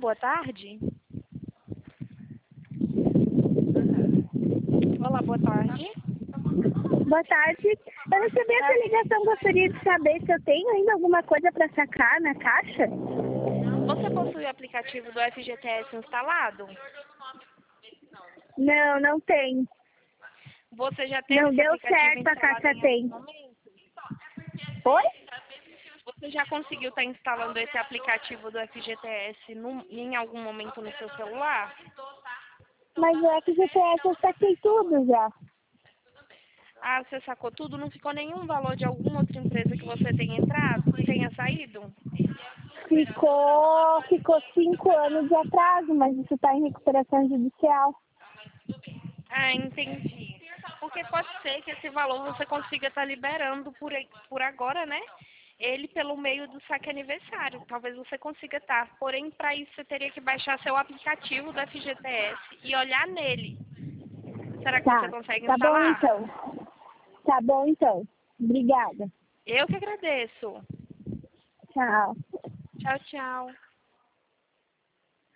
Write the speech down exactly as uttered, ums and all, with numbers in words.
boa tarde. Olá, boa tarde. Boa tarde. Eu recebi essa ligação, gostaria de saber se eu tenho ainda alguma coisa para sacar na caixa. Você possui o aplicativo do F G T S instalado? Não, não tem. Você já teve Não esse deu aplicativo certo, a instalado caixa em tem. algum momento? Oi? Você já conseguiu estar instalando esse aplicativo do F G T S num, em algum momento no seu celular? Mas o F G T S eu saquei tudo já. Ah, você sacou tudo? Não ficou nenhum valor de alguma outra empresa que você tenha entrado, tenha saído? Ficou, ficou cinco anos de atraso, mas isso está em recuperação judicial. Ah, entendi. Porque pode ser que esse valor você consiga estar liberando por, aí- por agora, né? Ele pelo meio do saque aniversário. Talvez você consiga estar. Porém, para isso você teria que baixar seu aplicativo do F G T S e olhar nele. Será que você Tá, consegue tá bom instalar? então. Tá bom então. Obrigada. Eu que agradeço. Tchau. Tchau, tchau.